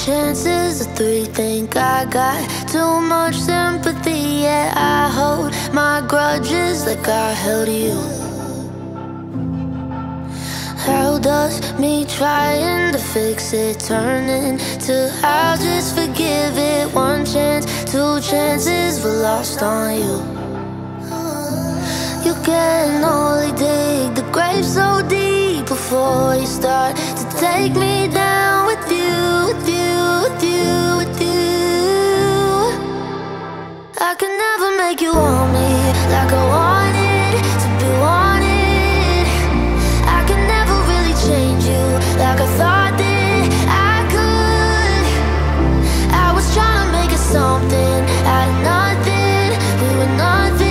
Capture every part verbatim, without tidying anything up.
chances of three. Think I got too much sympathy, yeah. I hold my grudges like I held you. How does me trying to fix it turn into I'll just forgive it? One chance, two chances were lost on you. You can only dig the grave so deep before you start to take me down with you, with you, with you, with you. I can never make you want me like I wanted to be wanted. I can never really change you like I thought that I could. I was trying to make it something out of nothing. We were nothing.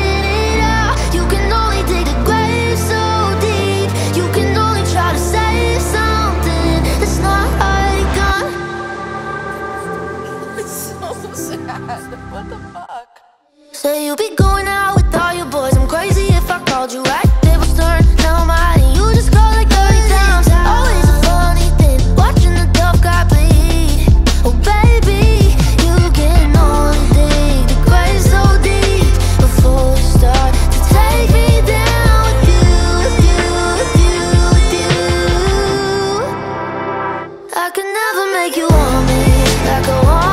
What the fuck? Say you be going out with all your boys. I'm crazy if I called you right. Tables turn, now I'm out and you just call like thirty times. Always a funny thing, watching the tough guy bleed. Oh baby, you can only dig the grave so deep before you start to take me down with you, with you, with you, with you. I can never make you want me like I want.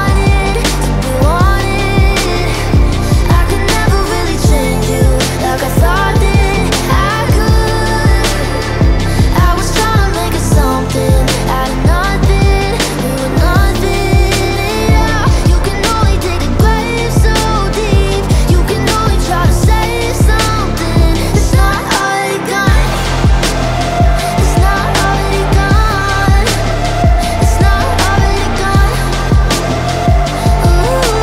Like I thought that I could. I was trying to make it something out of nothing. We were nothing at all. You can only dig the grave so deep. You can only try to save something. It's not already gone. It's not already gone. It's not already gone. Ooh.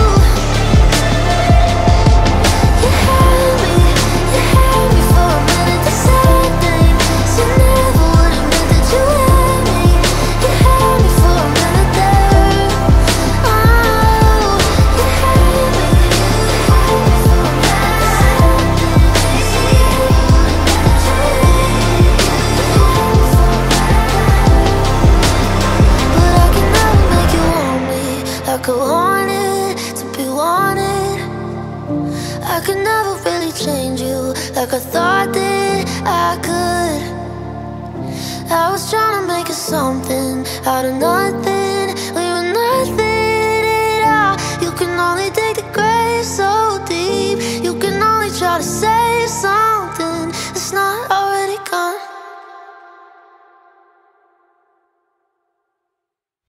Like I wanted to be wanted. I could never really change you like I thought that I could. I was trying to make it something out of nothing. We were nothing at all. You can only dig the grave so deep. You can only try to say